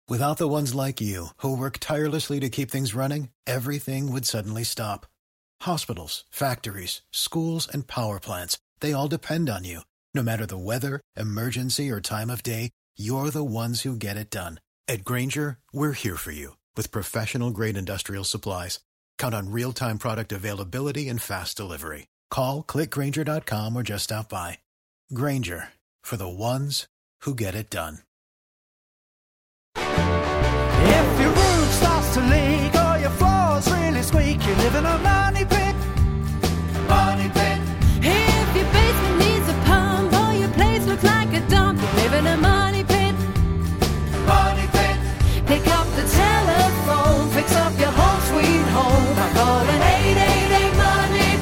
Without the ones like you, who work tirelessly to keep things running, everything would suddenly stop. Hospitals, factories, schools, and power plants, they all depend on you. No matter the weather, emergency, or time of day, you're the ones who get it done. At Grainger, we're here for you with professional-grade industrial supplies. Count on real-time product availability and fast delivery. Call, click Grainger.com, or just stop by. Grainger, for the ones who get it done. If your roof starts to leak or your floor's really squeak, you live in a money pit. Money pit. If your basement needs a pump or your place looks like a dump, you live in a money pit. Money pit. Pick up the telephone, fix up your home sweet home by calling 888 Money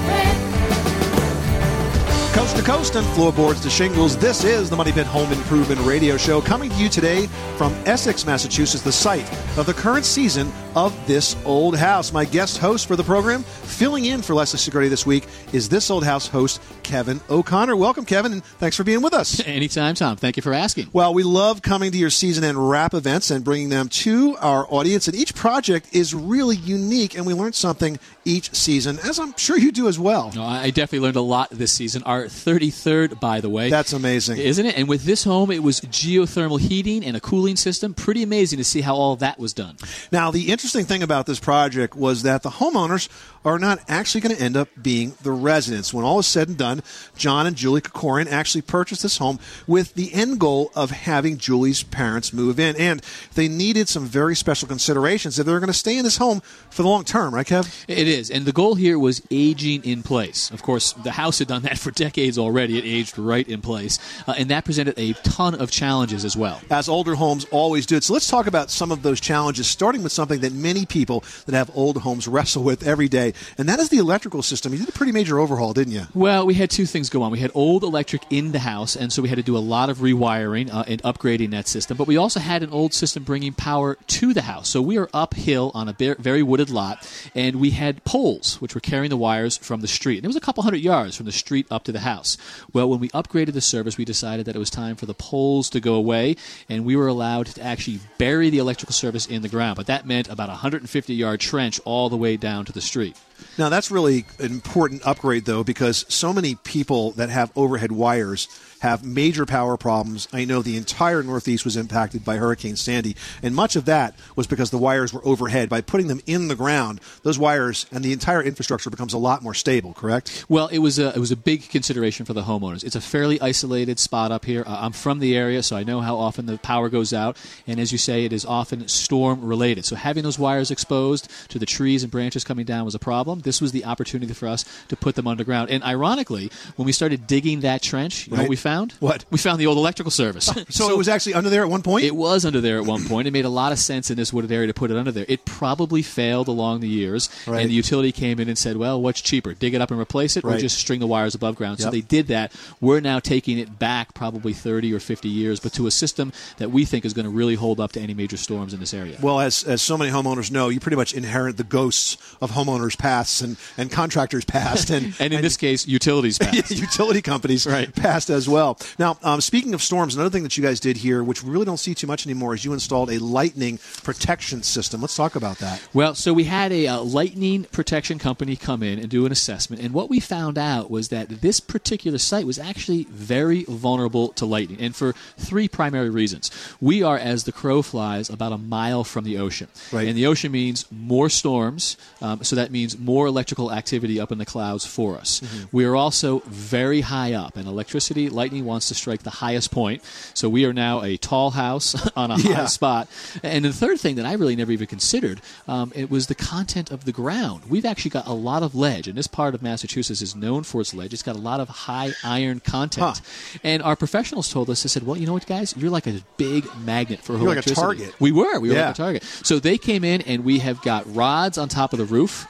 Pit. Coast to coast and floorboards to shingles, this is the Money Pit Home Improvement Radio Show, coming to you today from Essex, Massachusetts, the site of the current season of This Old House. My guest host for the program, filling in for Leslie Segretti this week, is This Old House host Kevin O'Connor. Welcome, Kevin, and thanks for being with us. Anytime, Tom. Thank you for asking. Well, we love coming to your season end wrap events and bringing them to our audience, and each project is really unique, and we learn something each season, as I'm sure you do as well. No, I definitely learned a lot this season. Our 33rd, by the way. That's amazing. Isn't it? And with this home, it was geothermal heating and a cooling system. Pretty amazing to see how all that was done. Now, the interesting thing about this project was that the homeowners are not actually going to end up being the residents. When all is said and done, John and Julie Kokorian actually purchased this home with the end goal of having Julie's parents move in. And they needed some very special considerations if they were going to stay in this home for the long term, right, Kev? It is. And the goal here was aging in place. Of course, the house had done that for decades already. It aged right in place. And that presented a ton of challenges as well. As older homes always do. So let's talk about some of those challenges, starting with something that many people that have old homes wrestle with every day, and that is the electrical system. You did a pretty major overhaul, didn't you? Well, we had two things go on. We had old electric in the house, and so we had to do a lot of rewiring and upgrading that system. But we also had an old system bringing power to the house. So we are uphill on a very wooded lot, and we had poles, which were carrying the wires from the street. And it was a couple hundred yards from the street up to the house. Well, when we upgraded the service, we decided that it was time for the poles to go away, and we were allowed to actually bury the electrical service in the ground. But that meant about a 150-yard trench all the way down to the street. Now, that's really an important upgrade, though, because so many people that have overhead wires have major power problems. I know the entire Northeast was impacted by Hurricane Sandy, and much of that was because the wires were overhead. By putting them in the ground, those wires and the entire infrastructure becomes a lot more stable, correct? Well, it was a big consideration for the homeowners. It's a fairly isolated spot up here. I'm from the area, so I know how often the power goes out, and as you say, it is often storm-related. So having those wires exposed to the trees and branches coming down was a problem. This was the opportunity for us to put them underground. And ironically, when we started digging that trench, you know what we found? What? We found the old electrical service. So it was actually under there at one point? It was under there at one point. It made a lot of sense in this wooded area to put it under there. It probably failed along the years, and the utility came in and said, well, what's cheaper, dig it up and replace it, or just string the wires above ground? Yep. So they did that. We're now taking it back probably 30 or 50 years, but to a system that we think is going to really hold up to any major storms in this area. Well, as so many homeowners know, you pretty much inherit the ghosts of homeowners' pasts and contractors' past. And in this case, utilities past. Utility companies past as well. Now, speaking of storms, another thing that you guys did here, which we really don't see too much anymore, is you installed a lightning protection system. Let's talk about that. Well, so we had a lightning protection company come in and do an assessment, and what we found out was that this particular site was actually very vulnerable to lightning, and for three primary reasons. We are, as the crow flies, about a mile from the ocean. Right. And the ocean means more storms, so that means more electrical activity up in the clouds for us. Mm-hmm. We are also very high up, and electricity, lightning wants to strike the highest point. So we are now a tall house on a high spot. And the third thing that I really never even considered, it was the content of the ground. We've actually got a lot of ledge, and this part of Massachusetts is known for its ledge. It's got a lot of high iron content. And our professionals told us, they said, well, you know what, guys? You're like a big magnet for electricity. Like a target. We were like a target. So they came in, and we have got rods on top of the roof.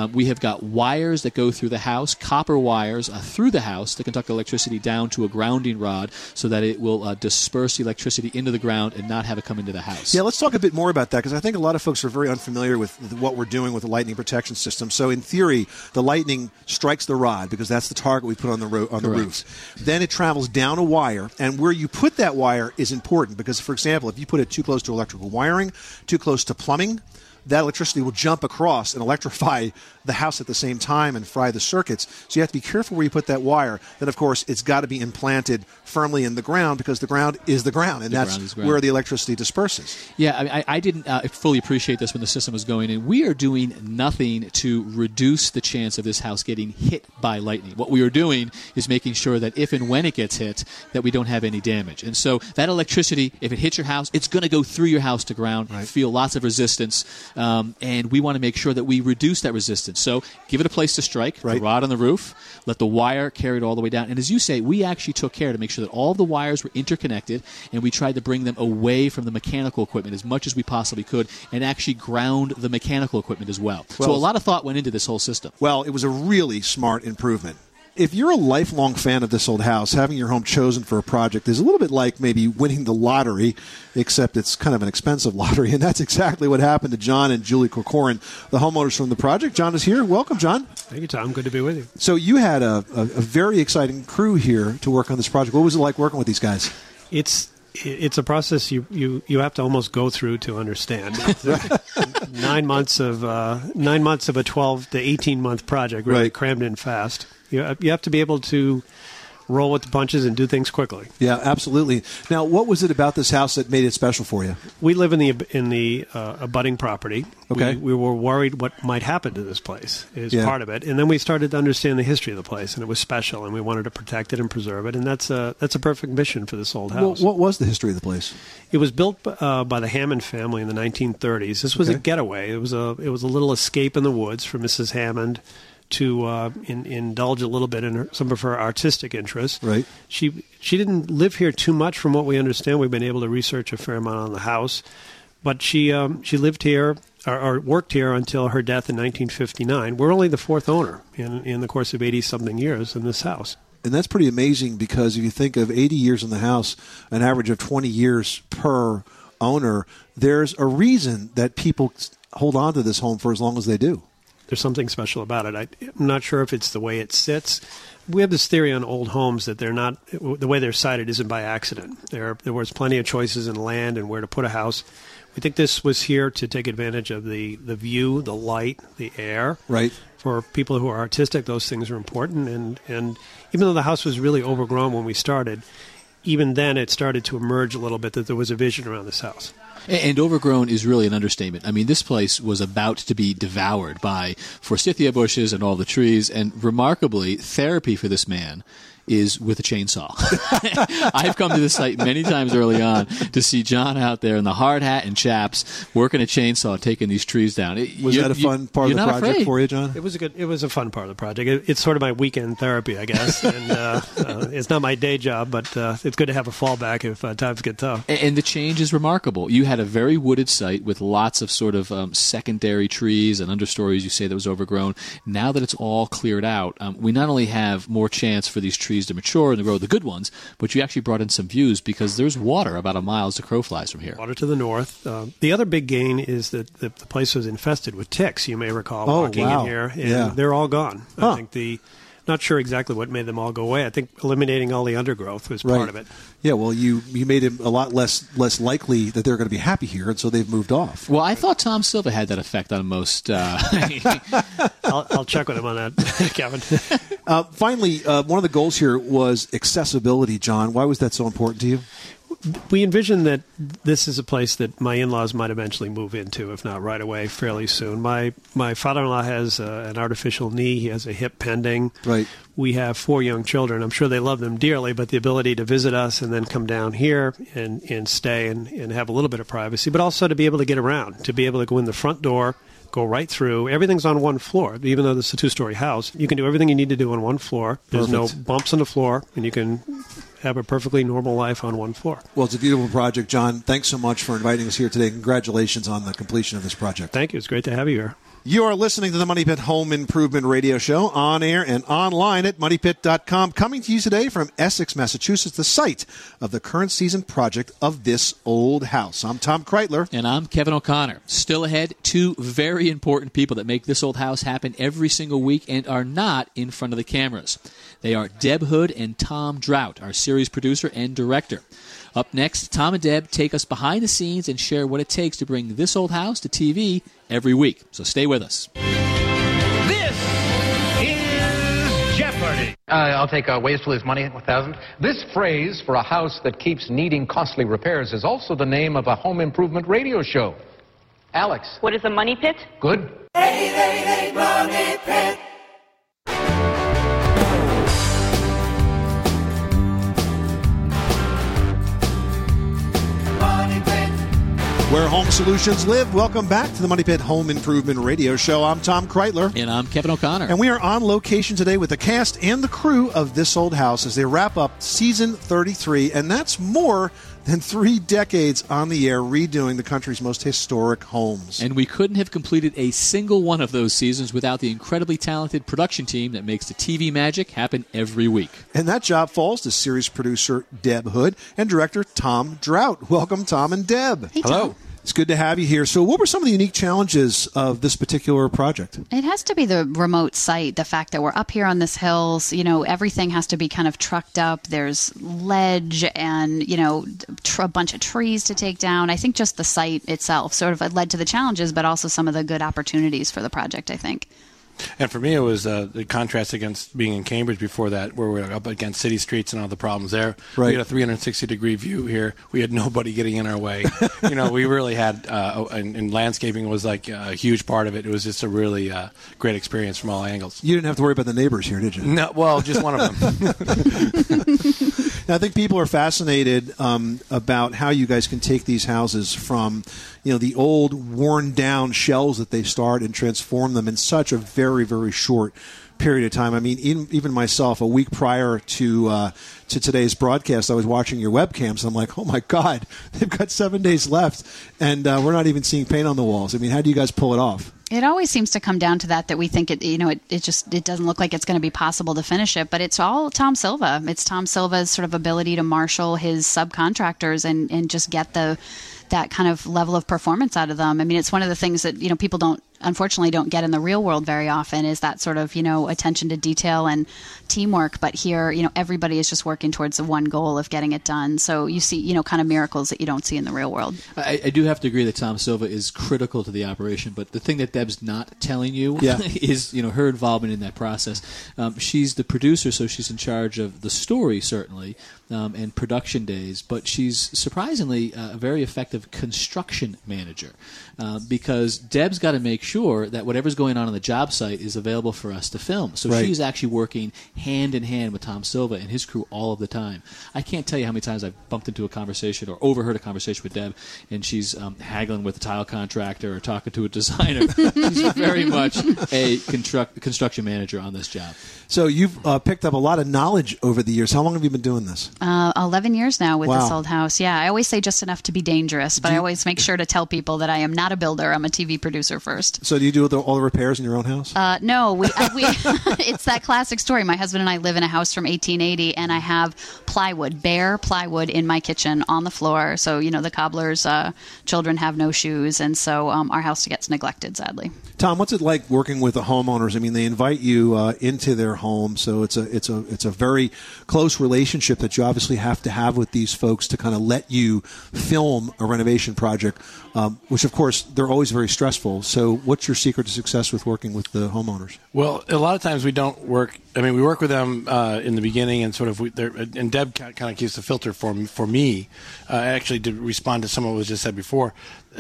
We have got wires that go through the house, copper wires through the house to conduct electricity down to a grounding rod so that it will disperse the electricity into the ground and not have it come into the house. Yeah, let's talk a bit more about that because I think a lot of folks are very unfamiliar with what we're doing with the lightning protection system. So in theory, the lightning strikes the rod because that's the target we put on the roof. Then it travels down a wire, and where you put that wire is important because, for example, if you put it too close to electrical wiring, too close to plumbing, that electricity will jump across and electrify the house at the same time and fry the circuits. So you have to be careful where you put that wire. Then, of course, it's got to be implanted firmly in the ground because the ground is the ground, and that's where the electricity disperses. Yeah, I didn't fully appreciate this when the system was going in. We are doing nothing to reduce the chance of this house getting hit by lightning. What we are doing is making sure that if and when it gets hit, that we don't have any damage. And so that electricity, if it hits your house, it's going to go through your house to ground, feel lots of resistance, and we want to make sure that we reduce that resistance. So give it a place to strike, the rod on the roof, let the wire carry it all the way down. And as you say, we actually took care to make sure that all the wires were interconnected, and we tried to bring them away from the mechanical equipment as much as we possibly could and actually ground the mechanical equipment as well. So a lot of thought went into this whole system. Well, it was a really smart improvement. If you're a lifelong fan of this old house, having your home chosen for a project is a little bit like maybe winning the lottery, except it's kind of an expensive lottery, and that's exactly what happened to John and Julie Corcoran, the homeowners from the project. John is here. Welcome, John. Thank you, Tom. Good to be with you. So you had a very exciting crew here to work on this project. What was it like working with these guys? It's a process you have to almost go through to understand. 9 months of a 12 to 18 month project, really crammed in fast. You have to be able to roll with the punches and do things quickly. Yeah, absolutely. Now, what was it about this house that made it special for you? We live in the abutting property. Okay. We were worried what might happen to this place is part of it, and then we started to understand the history of the place, and it was special, and we wanted to protect it and preserve it, and that's a perfect mission for this old house. Well, what was the history of the place? It was built by the Hammond family in the 1930s. This was a getaway. It was a little escape in the woods for Mrs. Hammond to indulge a little bit in some of her artistic interests. Right. She didn't live here too much, from what we understand. We've been able to research a fair amount on the house, but she lived here or worked here until her death in 1959. We're only the fourth owner in the course of 80-something years in this house. And that's pretty amazing because if you think of 80 years in the house, an average of 20 years per owner, there's a reason that people hold on to this home for as long as they do. There's something special about it. I'm not sure if it's the way it sits. We have this theory on old homes that the way they're sited isn't by accident. There was plenty of choices in land and where to put a house. We think this was here to take advantage of the view, the light, the air. Right. For people who are artistic, those things are important. And even though the house was really overgrown when we started, even then it started to emerge a little bit that there was a vision around this house. And overgrown is really an understatement. I mean, this place was about to be devoured by forsythia bushes and all the trees. And remarkably, therapy for this man is with a chainsaw. I've come to this site many times early on to see John out there in the hard hat and chaps working a chainsaw, taking these trees down. Was that a fun part of the project for you, John? It was a fun part of the project. It's sort of my weekend therapy, I guess. And it's not my day job, but it's good to have a fallback if times get tough. And the change is remarkable. You had a very wooded site with lots of sort of secondary trees and understories, you say, that was overgrown. Now that it's all cleared out, we not only have more chance for these trees to mature and to grow the good ones, but you actually brought in some views because there's water about a mile as the crow flies from here. Water to the north. The other big gain is that the place was infested with ticks, you may recall, walking in here. And they're all gone. I think not sure exactly what made them all go away. I think eliminating all the undergrowth was part of it. Yeah, well, you made it a lot less likely that they're going to be happy here, and so they've moved off. Well, I thought Tom Silva had that effect on most. I'll check with him on that, Kevin. Finally, one of the goals here was accessibility, John. Why was that so important to you? We envisioned that this is a place that my in-laws might eventually move into, if not right away, fairly soon. My father-in-law has an artificial knee. He has a hip pending. Right. We have 4 young children. I'm sure they love them dearly, but the ability to visit us and then come down here and stay and have a little bit of privacy, but also to be able to get around, to be able to go in the front door, go right through. Everything's on one floor. Even though this is a 2-story house, you can do everything you need to do on one floor. There's no bumps on the floor, and you can have a perfectly normal life on one floor. Well, it's a beautiful project, John. Thanks so much for inviting us here today. Congratulations on the completion of this project. Thank you. It's great to have you here. You are listening to the Money Pit Home Improvement Radio Show on air and online at MoneyPit.com. Coming to you today from Essex, Massachusetts, the site of the current season project of This Old House. I'm Tom Kreitler. And I'm Kevin O'Connor. Still ahead, two very important people that make This Old House happen every single week and are not in front of the cameras. They are Deb Hood and Tom Drought, our series producer and director. Up next, Tom and Deb take us behind the scenes and share what it takes to bring This Old House to TV every week. So stay with us. This is Jeopardy! I'll take ways to lose money, 1,000. This phrase for a house that keeps needing costly repairs is also the name of a home improvement radio show. Alex. What is a money pit? Good. 888 Money Pit. Where home solutions live. Welcome back to the Money Pit Home Improvement Radio Show. I'm Tom Kreitler. And I'm Kevin O'Connor. And we are on location today with the cast and the crew of This Old House as they wrap up season 33. And that's more than 3 decades on the air redoing the country's most historic homes. And we couldn't have completed a single one of those seasons without the incredibly talented production team that makes the TV magic happen every week. And that job falls to series producer Deb Hood and director Tom Drought. Welcome, Tom and Deb. Hey, Tom. Hello. It's good to have you here. So what were some of the unique challenges of this particular project? It has to be the remote site, the fact that we're up here on this hills, everything has to be kind of trucked up. There's ledge and, a bunch of trees to take down. I think just the site itself sort of led to the challenges, but also some of the good opportunities for the project, I think. And for me, it was the contrast against being in Cambridge before that, where we were up against city streets and all the problems there. Right. We had a 360-degree view here. We had nobody getting in our way. We really had, and landscaping was like a huge part of it. It was just a really great experience from all angles. You didn't have to worry about the neighbors here, did you? No, well, just one of them. Now, I think people are fascinated about how you guys can take these houses from, the old, worn-down shells that they start and transform them in such a very, very short period of time. I mean, even myself, a week prior to today's broadcast, I was watching your webcams. And I'm like, oh my God, they've got 7 days left, and we're not even seeing paint on the walls. I mean, how do you guys pull it off? It always seems to come down to that we think it doesn't look like it's going to be possible to finish it, but it's all Tom Silva. It's Tom Silva's sort of ability to marshal his subcontractors and just get that kind of level of performance out of them. I mean, it's one of the things that, people unfortunately don't get in the real world very often, is that sort of, attention to detail and teamwork. But here, everybody is just working towards the one goal of getting it done. So you see, kind of miracles that you don't see in the real world. I do have to agree that Tom Silva is critical to the operation, but the thing that Deb's not telling you is, her involvement in that process. She's the producer, so she's in charge of the story, certainly, and production days, but she's surprisingly a very effective construction manager, because Deb's got to make sure that whatever's going on the job site is available for us to film. So she's actually working hand in hand with Tom Silva and his crew all of the time. I can't tell you how many times I've bumped into a conversation or overheard a conversation with Deb, and she's haggling with a tile contractor or talking to a designer. She's very much a construction manager on this job. So you've picked up a lot of knowledge over the years. How long have you been doing this? 11 years now with This Old House. Yeah, I always say just enough to be dangerous, but I always make sure to tell people that I am not a builder. I'm a TV producer first. So do you do all the repairs in your own house? No, we it's that classic story. My husband and I live in a house from 1880, and I have bare plywood in my kitchen on the floor. So, the cobbler's children have no shoes, and so our house gets neglected, sadly. Tom, what's it like working with the homeowners? I mean, they invite you into their home, so it's a very close relationship that you obviously have to have with these folks to kind of let you film a renovation project, which, of course, they're always very stressful. So what's your secret to success with working with the homeowners? Well, a lot of times we don't work. I mean, we work with them in the beginning, and sort of, and Deb kind of keeps the filter for me. Actually, to respond to some of what was just said before,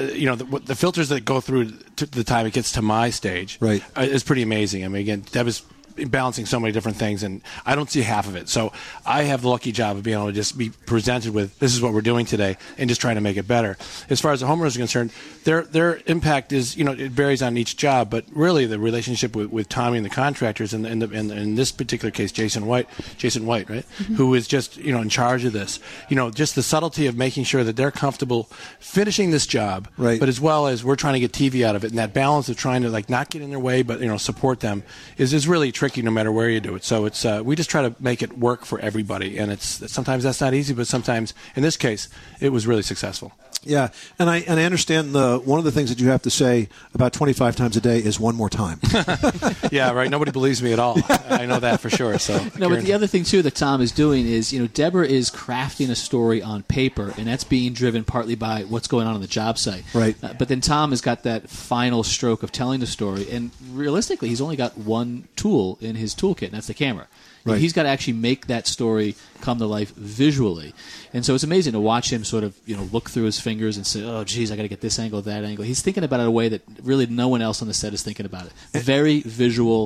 the filters that go through to the time it gets to my stage, right, is pretty amazing. I mean, again, Deb is balancing so many different things, and I don't see half of it. So I have the lucky job of being able to just be presented with, this is what we're doing today, and just trying to make it better. As far as the homeowners are concerned, their impact is, it varies on each job, but really the relationship with Tommy and the contractors, and in this particular case, Jason White, right, who is just, in charge of this, just the subtlety of making sure that they're comfortable finishing this job, right, but as well as we're trying to get TV out of it, and that balance of trying to not get in their way, but support them is really tricky no matter where you do it. So it's we just try to make it work for everybody, and it's sometimes that's not easy, but sometimes in this case it was really successful. Yeah, and I understand one of the things that you have to say about 25 times a day is one more time. Yeah, right. Nobody believes me at all. I know that for sure. So no, but the other thing too that Tom is doing is, Deborah is crafting a story on paper, and that's being driven partly by what's going on the job site. Right. But then Tom has got that final stroke of telling the story, and realistically, he's only got one tool in his toolkit, and that's the camera. Right. He's got to actually make that story come to life visually. And so it's amazing to watch him sort of, look through his fingers and say, oh, geez, I got to get this angle, that angle. He's thinking about it in a way that really no one else on the set is thinking about it. A very visual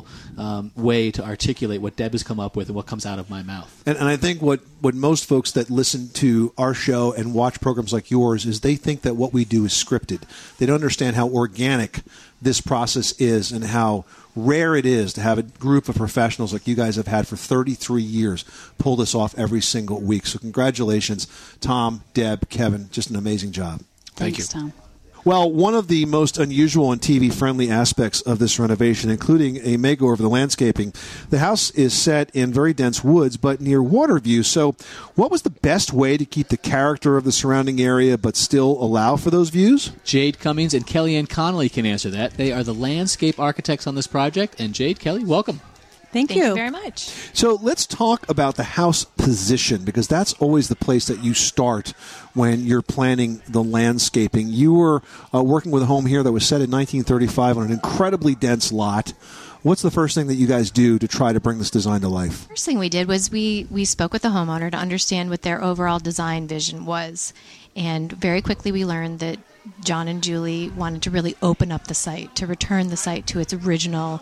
way to articulate what Deb has come up with and what comes out of my mouth. And I think what most folks that listen to our show and watch programs like yours is they think that what we do is scripted. They don't understand how organic this process is and how rare it is to have a group of professionals like you guys have had for 33 years pull this off every single week. So congratulations, Tom, Deb, Kevin. Just an amazing job. Thanks, Tom. Well, one of the most unusual and TV-friendly aspects of this renovation, including a makeover of the landscaping, the house is set in very dense woods but near water view. So what was the best way to keep the character of the surrounding area but still allow for those views? Jade Cummings and Kellyanne Connolly can answer that. They are the landscape architects on this project. And Jade, Kelly, welcome. Thank you very much. So let's talk about the house position, because that's always the place that you start when you're planning the landscaping. You were working with a home here that was set in 1935 on an incredibly dense lot. What's the first thing that you guys do to try to bring this design to life? First thing we did was we spoke with the homeowner to understand what their overall design vision was. And very quickly we learned that John and Julie wanted to really open up the site, to return the site to its original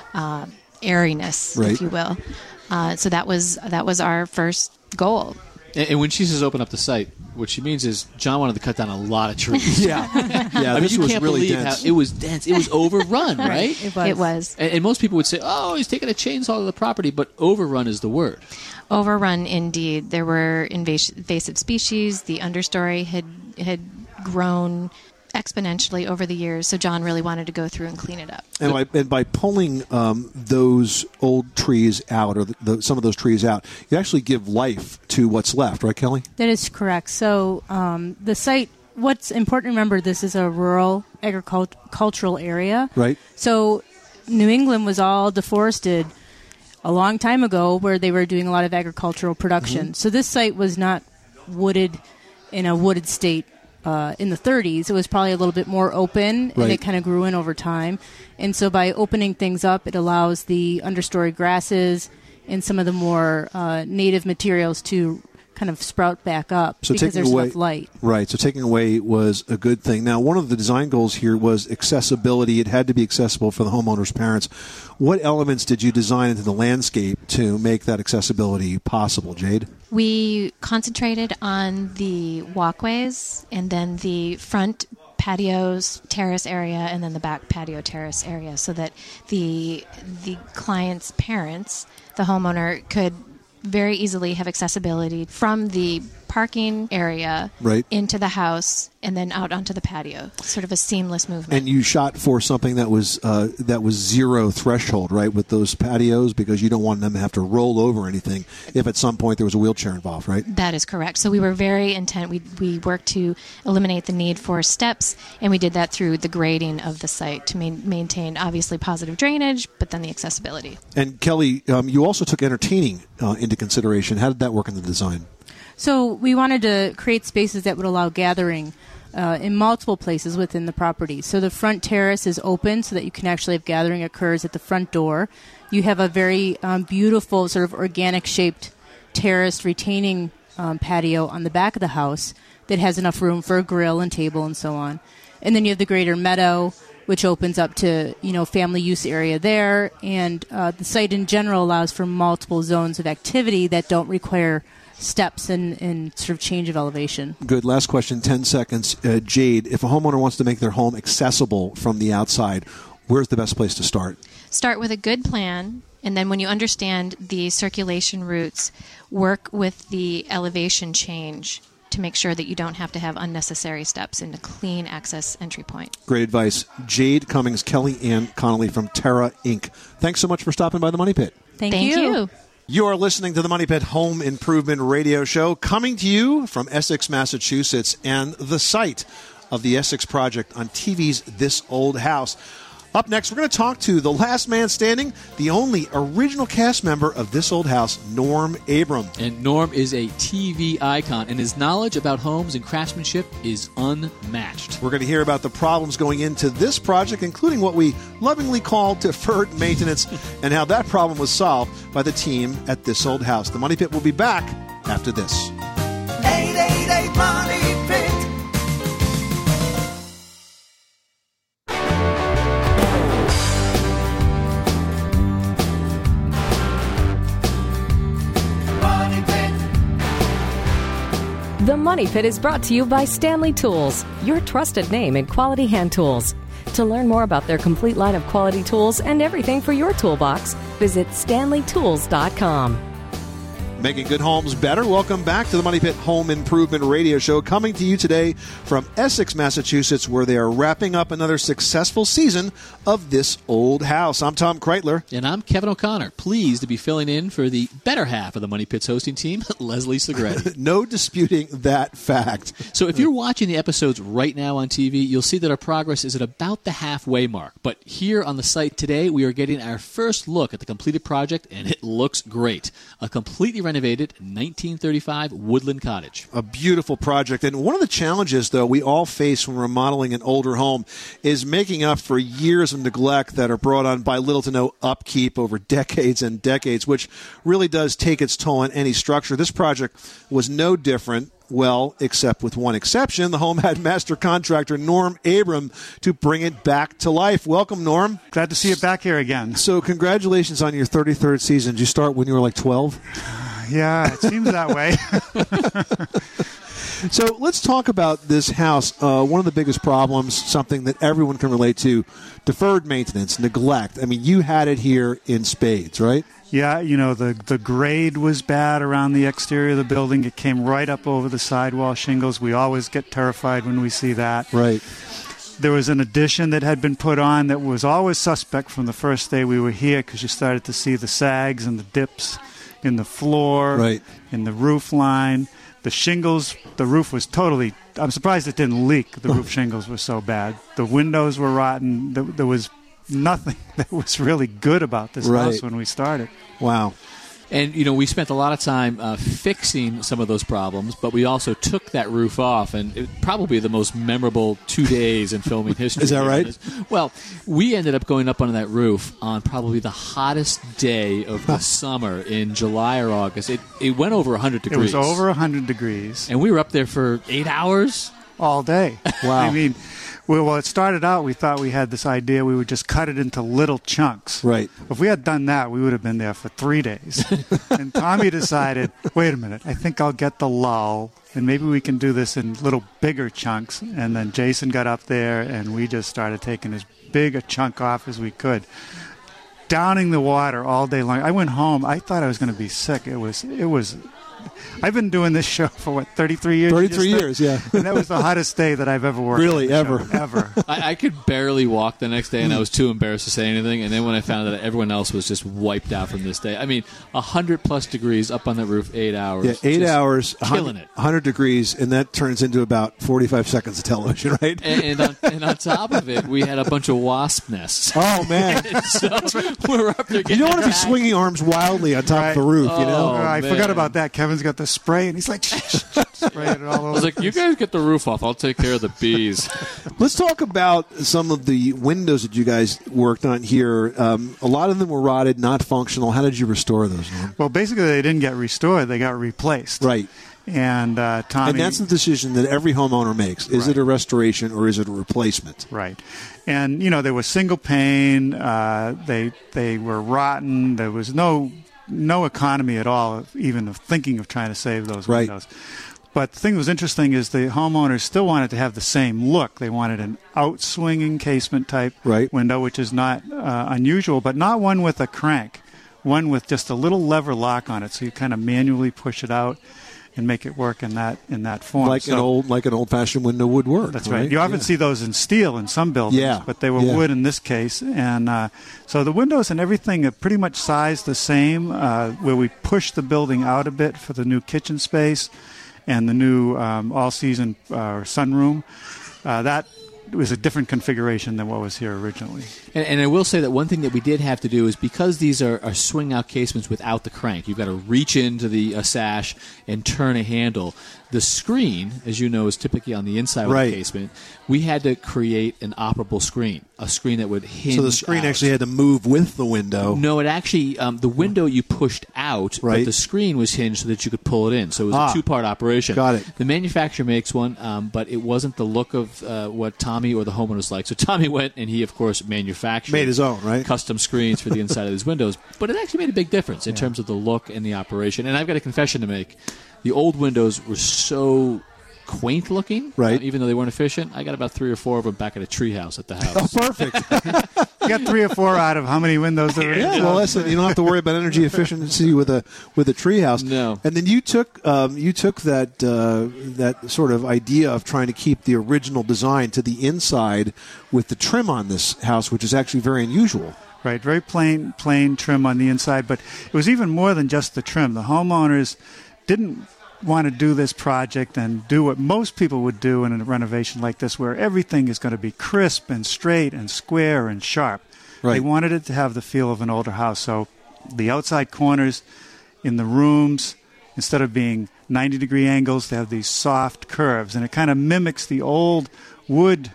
airiness, right, if you will. So that was our first goal. And when she says open up the site, what she means is John wanted to cut down a lot of trees. Yeah. I mean, this was can't really believe dense. How it was dense. It was overrun, right? It was. And most people would say, oh, he's taking a chainsaw to the property, but overrun is the word. Overrun, indeed. There were invasive species. The understory had grown exponentially over the years, so John really wanted to go through and clean it up. And by pulling those old trees out, or some of those trees out, you actually give life to what's left, right, Kelly? That is correct. So the site, what's important to remember, this is a rural agricultural area. Right. So New England was all deforested a long time ago, where they were doing a lot of agricultural production. Mm-hmm. So this site was not wooded in a wooded state in the 30s. It was probably a little bit more open, right, and it kind of grew in over time. And so by opening things up, it allows the understory grasses and some of the more native materials to kind of sprout back up, so because there's enough light. Right, so taking away was a good thing. Now, one of the design goals here was accessibility. It had to be accessible for the homeowner's parents. What elements did you design into the landscape to make that accessibility possible, Jade? We concentrated on the walkways, and then the front patios, terrace area, and then the back patio terrace area, so that the client's parents, the homeowner, could very easily have accessibility from the parking area, right, into the house and then out onto the patio. Sort of a seamless movement. And you shot for something that was zero threshold, right, with those patios, because you don't want them to have to roll over anything if at some point there was a wheelchair involved, right? That is correct. So we were very intent. We worked to eliminate the need for steps, and we did that through the grading of the site to maintain, obviously, positive drainage, but then the accessibility. And Kelly, you also took entertaining into consideration. How did that work in the design? So we wanted to create spaces that would allow gathering in multiple places within the property. So the front terrace is open so that you can actually have gathering occurs at the front door. You have a very beautiful sort of organic-shaped terraced retaining patio on the back of the house that has enough room for a grill and table and so on. And then you have the greater meadow which opens up to, family use area there. And the site in general allows for multiple zones of activity that don't require steps and sort of change of elevation. Good. Last question, 10 seconds. Jade, if a homeowner wants to make their home accessible from the outside, where's the best place to start? Start with a good plan, and then when you understand the circulation routes, work with the elevation change to make sure that you don't have to have unnecessary steps in a clean access entry point. Great advice. Jade Cummings, Kelly Ann Connolly from Terra Inc. Thanks so much for stopping by the Money Pit. Thank you. You are listening to the Money Pit Home Improvement Radio Show, coming to you from Essex, Massachusetts, and the site of the Essex Project on TV's This Old House. Up next, we're going to talk to the last man standing, the only original cast member of This Old House, Norm Abram. And Norm is a TV icon, and his knowledge about homes and craftsmanship is unmatched. We're going to hear about the problems going into this project, including what we lovingly call deferred maintenance, and how that problem was solved by the team at This Old House. The Money Pit will be back after this. 888 Money Pit. The Money Pit is brought to you by Stanley Tools, your trusted name in quality hand tools. To learn more about their complete line of quality tools and everything for your toolbox, visit StanleyTools.com. Making good homes better. Welcome back to the Money Pit Home Improvement Radio Show, coming to you today from Essex, Massachusetts, where they are wrapping up another successful season of This Old House. I'm Tom Kreitler. And I'm Kevin O'Connor, pleased to be filling in for the better half of the Money Pit's hosting team, Leslie Segretti. No disputing that fact. So if you're watching the episodes right now on TV, you'll see that our progress is at about the halfway mark. But here on the site today, we are getting our first look at the completed project, and it looks great. A completely renovated 1935 woodland cottage. A beautiful project. And one of the challenges, though, we all face when remodeling an older home is making up for years of neglect that are brought on by little to no upkeep over decades and decades, which really does take its toll on any structure. This project was no different. Well, except with one exception, the home had master contractor Norm Abram to bring it back to life. Welcome, Norm. Glad to see you back here again. So congratulations on your 33rd season. Did you start when you were like 12? Yeah, it seems that way. So let's talk about this house. One of the biggest problems, something that everyone can relate to, deferred maintenance, neglect. I mean, you had it here in spades, right? Yeah, the grade was bad around the exterior of the building. It came right up over the sidewall shingles. We always get terrified when we see that. Right. There was an addition that had been put on that was always suspect from the first day we were here because you started to see the sags and the dips in the floor, right, in the roof line. The shingles, the roof was totally, I'm surprised it didn't leak. The roof shingles were so bad. The windows were rotten. There was nothing that was really good about this house when we started. Wow. And, we spent a lot of time fixing some of those problems, but we also took that roof off, and it probably the most memorable 2 days in filming history. Is that right? Well, we ended up going up on that roof on probably the hottest day of the summer in July or August. It went over 100 degrees. It was over 100 degrees. And we were up there for 8 hours? All day. Wow. I mean, well, it started out, we thought we had this idea we would just cut it into little chunks. Right. If we had done that, we would have been there for 3 days. And Tommy decided, wait a minute, I think I'll get the lull, and maybe we can do this in little bigger chunks. And then Jason got up there, and we just started taking as big a chunk off as we could, downing the water all day long. I went home. I thought I was going to be sick. It was. I've been doing this show for, 33 years? 33 years, yeah. And that was the hottest day that I've ever worked. Really, ever? Ever. I could barely walk the next day, and I was too embarrassed to say anything. And then when I found out that everyone else was just wiped out from this day, 100-plus degrees up on that roof, 8 hours. Yeah, 8 hours, killing it. 100 degrees, and that turns into about 45 seconds of television, right? And on top of it, we had a bunch of wasp nests. Oh, man. So we're up there getting You don't want to be swinging arms wildly on top of the roof, you know? I forgot about that. Kevin's got the spray, and he's like, spraying it all over. I was like, you guys get the roof off. I'll take care of the bees. Let's talk about some of the windows that you guys worked on here. A lot of them were rotted, not functional. How did you restore those, Norm? Well, basically, they didn't get restored. They got replaced. Right. And Tommy, and that's the decision that every homeowner makes. Is it a restoration or is it a replacement? Right. And, they were single pane. They were rotten. There was no economy at all, even of thinking of trying to save those windows. But the thing that was interesting is the homeowners still wanted to have the same look. They wanted an out-swinging casement type window, which is not unusual, but not one with a crank. One with just a little lever lock on it, so you kind of manually push it out and make it work in that form. Like an old-fashioned window would work. That's right. You often see those in steel in some buildings, but they were wood in this case. And so the windows and everything are pretty much sized the same, where we pushed the building out a bit for the new kitchen space and the new all-season sunroom. That was a different configuration than what was here originally. And I will say that one thing that we did have to do is because these are swing-out casements without the crank, you've got to reach into the sash and turn a handle. The screen, as you know, is typically on the inside of the casement. We had to create an operable screen, a screen that would hinge. So the screen actually had to move with the window. No, it actually, the window you pushed out, but the screen was hinged so that you could pull it in. So it was a two-part operation. Got it. The manufacturer makes one, but it wasn't the look of what Tommy or the homeowners liked. So Tommy went and he, of course, made his own, custom screens for the inside of these windows. But it actually made a big difference in terms of the look and the operation. And I've got a confession to make. The old windows were so quaint looking, even though they weren't efficient. I got about 3 or 4 of them back at a treehouse at the house. Oh, perfect. You got 3 or 4 out of how many windows there are? Yeah, well, listen, you don't have to worry about energy efficiency with a treehouse. No. And then you took that sort of idea of trying to keep the original design to the inside with the trim on this house, which is actually very unusual. Right, very plain trim on the inside, but it was even more than just the trim. The homeowners didn't want to do this project and do what most people would do in a renovation like this, where everything is going to be crisp and straight and square and sharp. They wanted it to have the feel of an older house. So the outside corners in the rooms, instead of being 90-degree angles, they have these soft curves, and it kind of mimics the old wood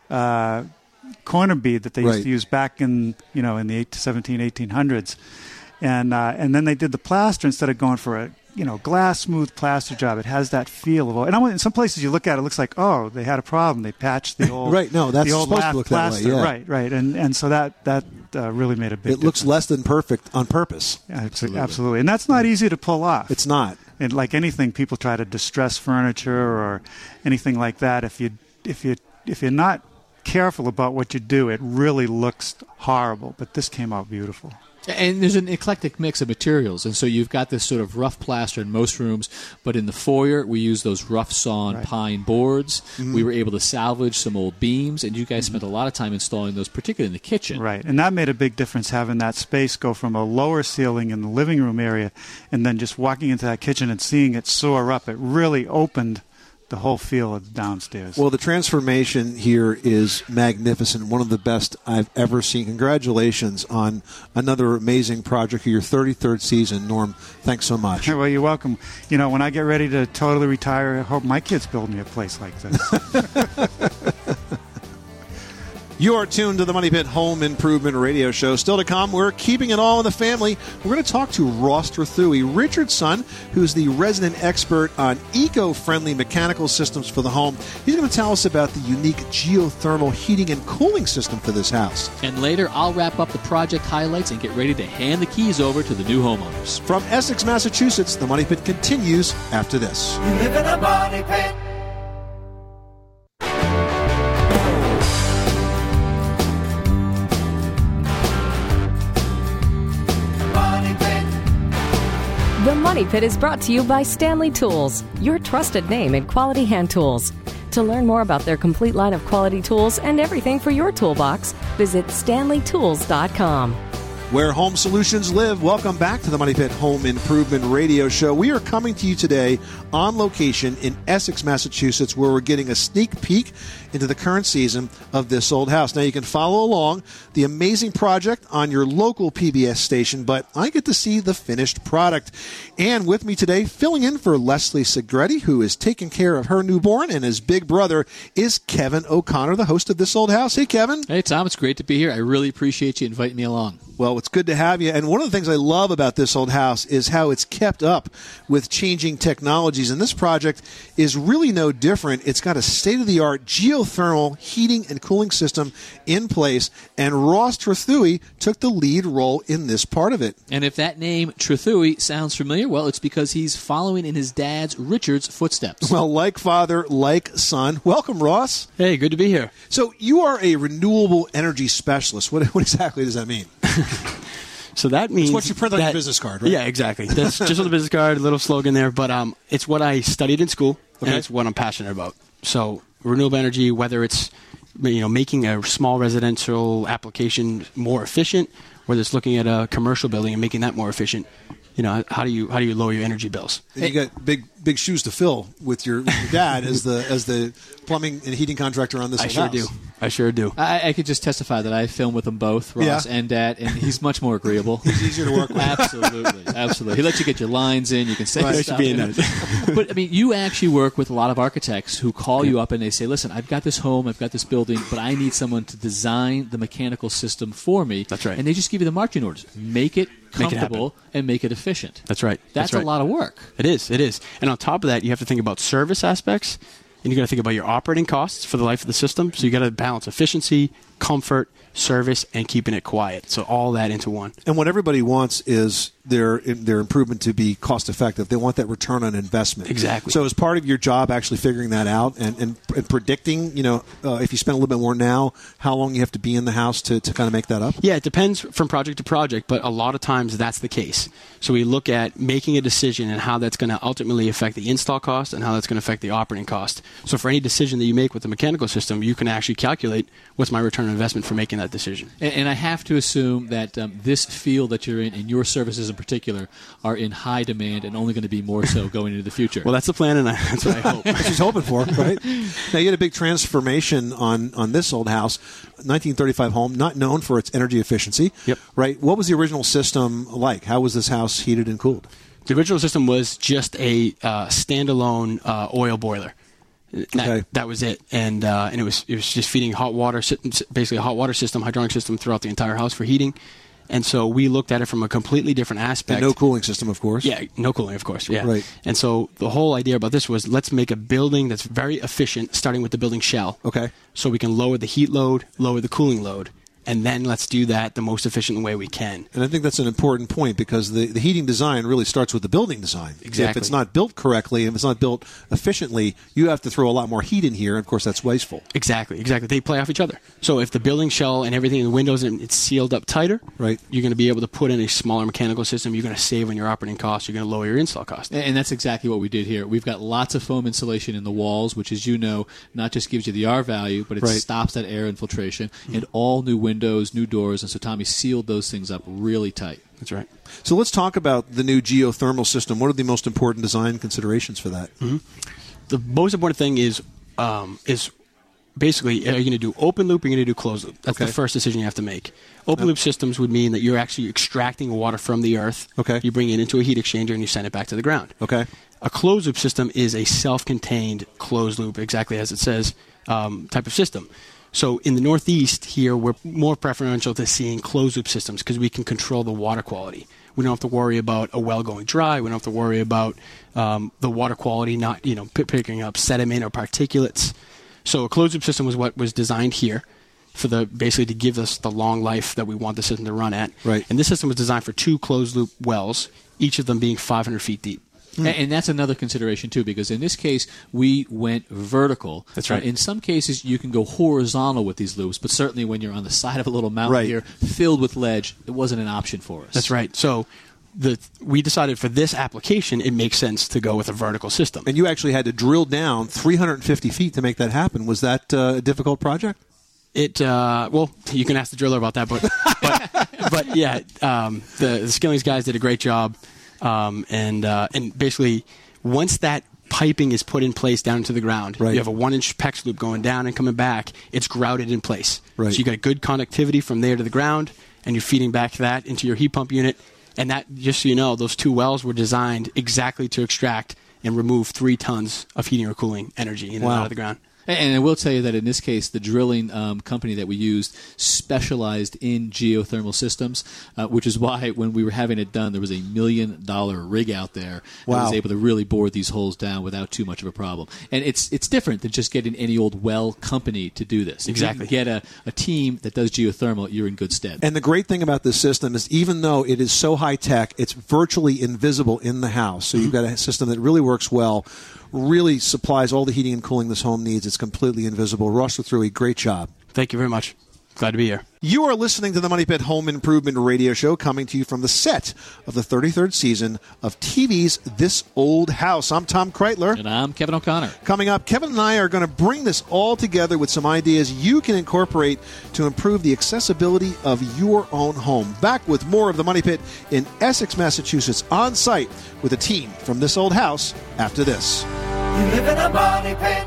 corner bead that they used to use back in the 1800s. And then they did the plaster instead of going for a glass smooth plaster job. It has that feel of, and in some places you look at it, it looks like, oh, they had a problem. They patched the old that's the old supposed to look plaster. that way. Right. And so that really made a big difference. It looks less than perfect on purpose. Absolutely. And that's not easy to pull off. It's not. And like anything, people try to distress furniture or anything like that. If you're not careful about what you do, it really looks horrible. But this came out beautiful. And there's an eclectic mix of materials, and so you've got this sort of rough plaster in most rooms, but in the foyer we use those rough sawn pine boards. Mm-hmm. We were able to salvage some old beams, and you guys spent a lot of time installing those, particularly in the kitchen. Right, and that made a big difference, having that space go from a lower ceiling in the living room area and then just walking into that kitchen and seeing it soar up. It really opened the whole feel of downstairs. Well, the transformation here is magnificent. One of the best I've ever seen. Congratulations on another amazing project of your 33rd season. Norm, thanks so much. Well, you're welcome. When I get ready to totally retire, I hope my kids build me a place like this. You are tuned to the Money Pit Home Improvement Radio Show. Still to come, we're keeping it all in the family. We're going to talk to Ross Trethewey, Richard's son, who's the resident expert on eco-friendly mechanical systems for the home. He's going to tell us about the unique geothermal heating and cooling system for this house. And later, I'll wrap up the project highlights and get ready to hand the keys over to the new homeowners. From Essex, Massachusetts, the Money Pit continues after this. You live in a money pit. The Money Pit is brought to you by Stanley Tools, your trusted name in quality hand tools. To learn more about their complete line of quality tools and everything for your toolbox, visit StanleyTools.com. Where home solutions live, welcome back to the Money Pit Home Improvement Radio Show. We are coming to you today on location in Essex, Massachusetts, where we're getting a sneak peek into the current season of this old house. Now, you can follow along the amazing project on your local PBS station, but I get to see the finished product. And with me today, filling in for Leslie Segretti, who is taking care of her newborn, and his big brother is Kevin O'Connor, the host of This Old House. Hey, Kevin. Hey, Tom. It's great to be here. I really appreciate you inviting me along. Well, it's good to have you. And one of the things I love about this old house is how it's kept up with changing technologies. And this project is really no different. It's got a state-of-the-art geothermal heating and cooling system in place. And Ross Trethewey took the lead role in this part of it. And if that name, Trethewey, sounds familiar, well, it's because he's following in his dad's, Richard's, footsteps. Well, like father, like son. Welcome, Ross. Hey, good to be here. So you are a renewable energy specialist. What exactly does that mean? So that means it's what you print on your business card, right? Yeah, exactly. That's just on the business card, a little slogan there. But it's what I studied in school, and it's what I'm passionate about. So renewable energy, whether it's making a small residential application more efficient, whether it's looking at a commercial building and making that more efficient. How do you lower your energy bills? And you got big shoes to fill with your dad as the plumbing and heating contractor on this house. I sure do. I could just testify that I filmed with them both, Ross and Dad, and he's much more agreeable. He's easier to work with. Absolutely. He lets you get your lines in. You can say stuff. Nice. But, I mean, you actually work with a lot of architects who call you up and they say, listen, I've got this home, I've got this building, but I need someone to design the mechanical system for me. That's right. And they just give you the marching orders. Make it comfortable and make it efficient. That's right. That's a lot of work. It is. And on top of that, you have to think about service aspects, and you got to think about your operating costs for the life of the system. So you got to balance efficiency, comfort, service, and keeping it quiet. So all that into one. And what everybody wants is their improvement to be cost effective. They want that return on investment. Exactly. So as part of your job, actually figuring that out and predicting, if you spend a little bit more now, how long you have to be in the house to kind of make that up? Yeah, it depends from project to project, but a lot of times that's the case. So we look at making a decision and how that's going to ultimately affect the install cost and how that's going to affect the operating cost. So for any decision that you make with the mechanical system, you can actually calculate what's my return on investment for making that decision. And I have to assume that this field that you're in your services in particular, are in high demand and only going to be more so going into the future. Well, that's the plan, and that's what I hope. That's what she's hoping for, right? Now, you had a big transformation on this old house, 1935 home, not known for its energy efficiency. Yep. Right? What was the original system like? How was this house heated and cooled? The original system was just a standalone oil boiler. That was it, and it was just feeding hot water, basically a hot water system, hydronic system throughout the entire house for heating. And so we looked at it from a completely different aspect. And no cooling system, of course. Yeah, no cooling, of course. Yeah. Right. And so the whole idea about this was let's make a building that's very efficient, starting with the building shell. Okay. So we can lower the heat load, lower the cooling load. And then let's do that the most efficient way we can. And I think that's an important point because the heating design really starts with the building design. Exactly. If it's not built correctly, if it's not built efficiently, you have to throw a lot more heat in here. And of course, that's wasteful. Exactly. They play off each other. So if the building shell and everything in the windows, it's sealed up tighter, right, you're going to be able to put in a smaller mechanical system. You're going to save on your operating costs. You're going to lower your install costs. And that's exactly what we did here. We've got lots of foam insulation in the walls, which, as you know, not just gives you the R value, but it stops that air infiltration. And all new windows, new doors. And so Tommy sealed those things up really tight. That's right. So let's talk about the new geothermal system. What are the most important design considerations for that? Mm-hmm. The most important thing is basically, are you going to do open loop or are you going to do closed loop? That's the first decision you have to make. Open loop systems would mean that you're actually extracting water from the earth. Okay. You bring it into a heat exchanger and you send it back to the ground. Okay. A closed loop system is a self-contained closed loop, exactly as it says, type of system. So in the Northeast here, we're more preferential to seeing closed-loop systems because we can control the water quality. We don't have to worry about a well going dry. We don't have to worry about the water quality not picking up sediment or particulates. So a closed-loop system was what was designed here for basically to give us the long life that we want the system to run at. Right. And this system was designed for 2 closed-loop wells, each of them being 500 feet deep. And that's another consideration, too, because in this case, we went vertical. That's right. In some cases, you can go horizontal with these loops, but certainly when you're on the side of a little mountain here filled with ledge, it wasn't an option for us. That's right. So we decided for this application, it makes sense to go with a vertical system. And you actually had to drill down 350 feet to make that happen. Was that a difficult project? Well, you can ask the driller about that, but yeah, the Skillings guys did a great job. And basically, once that piping is put in place down into the ground, you have a 1-inch PEX loop going down and coming back, it's grouted in place. Right. So you got good conductivity from there to the ground, and you're feeding back that into your heat pump unit. And that, just so you know, those 2 wells were designed exactly to extract and remove 3 tons of heating or cooling energy in and out of the ground. And I will tell you that in this case, the drilling company that we used specialized in geothermal systems, which is why when we were having it done, there was $1 million rig out there that was able to really bore these holes down without too much of a problem. And it's different than just getting any old well company to do this. Exactly. If you can get a team that does geothermal, you're in good stead. And the great thing about this system is even though it is so high-tech, it's virtually invisible in the house. So you've got a system that really works well, really supplies all the heating and cooling this home needs. It's completely invisible. Ross Lathruey, great job. Thank you very much. Glad to be here. You are listening to the Money Pit Home Improvement Radio Show, coming to you from the set of the 33rd season of TV's This Old House. I'm Tom Kreitler. And I'm Kevin O'Connor. Coming up, Kevin and I are going to bring this all together with some ideas you can incorporate to improve the accessibility of your own home. Back with more of the Money Pit in Essex, Massachusetts, on site with a team from This Old House after this. You live in a money pit.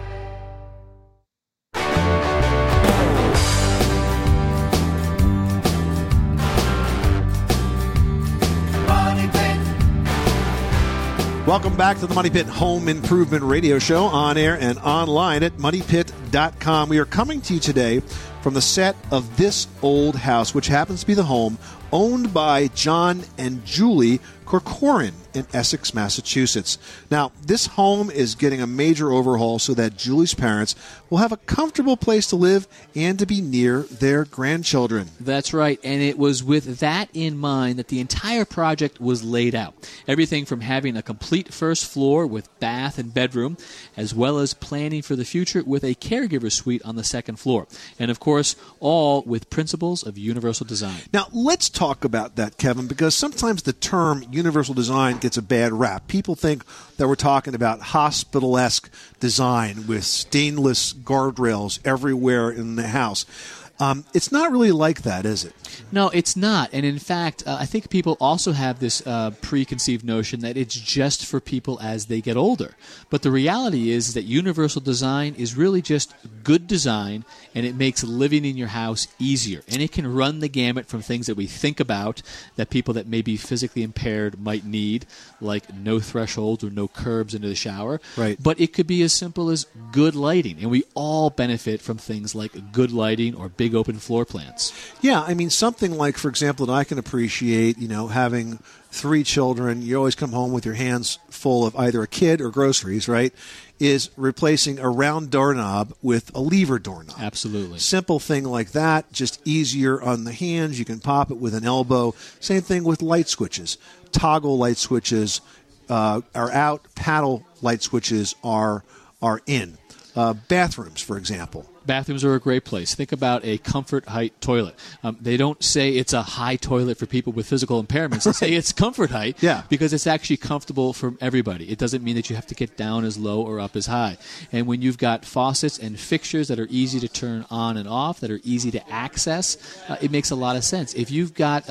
Welcome back to the Money Pit Home Improvement Radio Show, on air and online at moneypit.com. We are coming to you today from the set of This Old House, which happens to be the home owned by John and Julie Corcoran in Essex, Massachusetts. Now, this home is getting a major overhaul so that Julie's parents will have a comfortable place to live and to be near their grandchildren. That's right, and it was with that in mind that the entire project was laid out. Everything from having a complete first floor with bath and bedroom, as well as planning for the future with a caregiver suite on the second floor. And of course, all with principles of universal design. Now, let's talk about that, Kevin, because sometimes the term universal design gets a bad rap. People think that we're talking about hospital-esque design with stainless guardrails everywhere in the house. It's not really like that, is it? No, it's not. And in fact, I think people also have this preconceived notion that it's just for people as they get older. But the reality is that universal design is really just good design, and it makes living in your house easier. And it can run the gamut from things that we think about that people that may be physically impaired might need, like no thresholds or no curbs into the shower. Right. But it could be as simple as good lighting. And we all benefit from things like good lighting or big open floor plans. Yeah, I mean, something like, for example, that I can appreciate, having 3 children, you always come home with your hands full of either a kid or groceries, right, is replacing a round doorknob with a lever doorknob. Absolutely. Simple thing like that, just easier on the hands. You can pop it with an elbow. Same thing with light switches. Toggle light switches are out. Paddle light switches are in. Bathrooms, for example. Bathrooms are a great place. Think about a comfort height toilet. They don't say it's a high toilet for people with physical impairments. They say it's comfort height because it's actually comfortable for everybody. It doesn't mean that you have to get down as low or up as high. And when you've got faucets and fixtures that are easy to turn on and off, that are easy to access, it makes a lot of sense. If you've got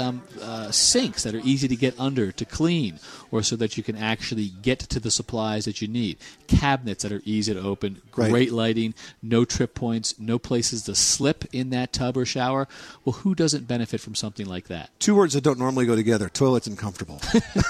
sinks that are easy to get under to clean, or so that you can actually get to the supplies that you need, cabinets that are easy to open, great lighting, no trip points, no places to slip in that tub or shower. Well, who doesn't benefit from something like that? 2 words that don't normally go together: toilets and comfortable.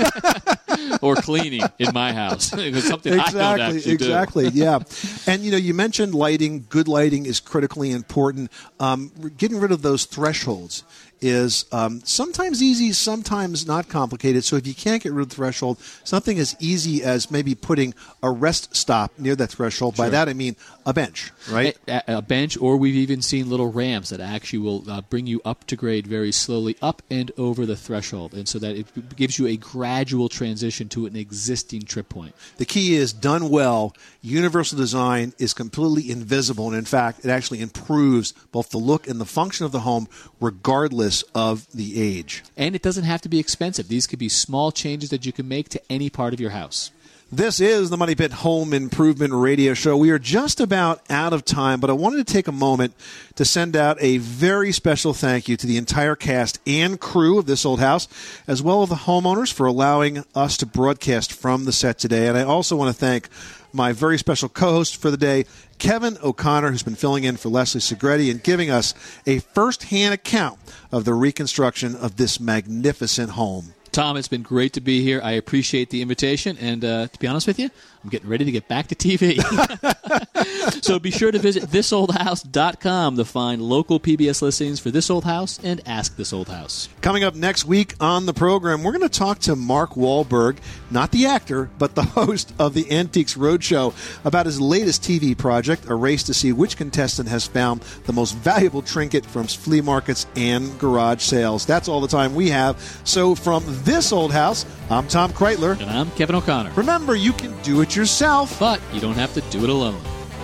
Or cleaning in my house. It's something I don't actually do. Exactly, yeah. And, you mentioned lighting. Good lighting is critically important. Getting rid of those thresholds is sometimes easy, sometimes not complicated. So if you can't get rid of the threshold, something as easy as maybe putting a rest stop near that threshold. By that I mean a bench, right? A bench, or we've even seen little ramps that actually will bring you up to grade very slowly up and over the threshold, and so that it gives you a gradual transition to an existing trip point. The key is, done well, universal design is completely invisible, and in fact, it actually improves both the look and the function of the home regardless of the age. And it doesn't have to be expensive. These could be small changes that you can make to any part of your house. This is the Money Pit Home Improvement Radio Show. We are just about out of time, but I wanted to take a moment to send out a very special thank you to the entire cast and crew of This Old House, as well as the homeowners, for allowing us to broadcast from the set today. And I also want to thank my very special co-host for the day, Kevin O'Connor, who's been filling in for Leslie Segretti and giving us a first-hand account of the reconstruction of this magnificent home. Tom, it's been great to be here. I appreciate the invitation, and to be honest with you, I'm getting ready to get back to TV. So be sure to visit thisoldhouse.com to find local PBS listings for This Old House and Ask This Old House. Coming up next week on the program, we're going to talk to Mark Wahlberg, not the actor, but the host of the Antiques Roadshow, about his latest TV project, a race to see which contestant has found the most valuable trinket from flea markets and garage sales. That's all the time we have. So from This Old House, I'm Tom Kreitler. And I'm Kevin O'Connor. Remember, you can do it yourself, but you don't have to do it alone.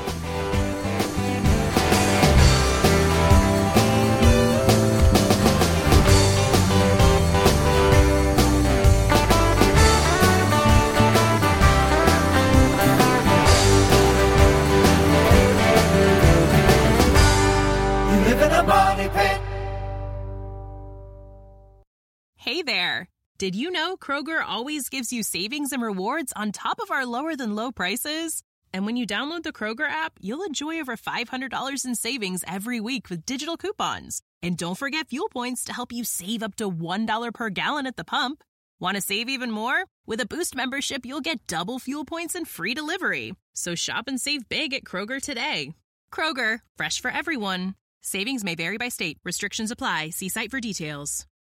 Hey there! Did you know Kroger always gives you savings and rewards on top of our lower-than-low prices? And when you download the Kroger app, you'll enjoy over $500 in savings every week with digital coupons. And don't forget fuel points to help you save up to $1 per gallon at the pump. Want to save even more? With a Boost membership, you'll get double fuel points and free delivery. So shop and save big at Kroger today. Kroger, fresh for everyone. Savings may vary by state. Restrictions apply. See site for details.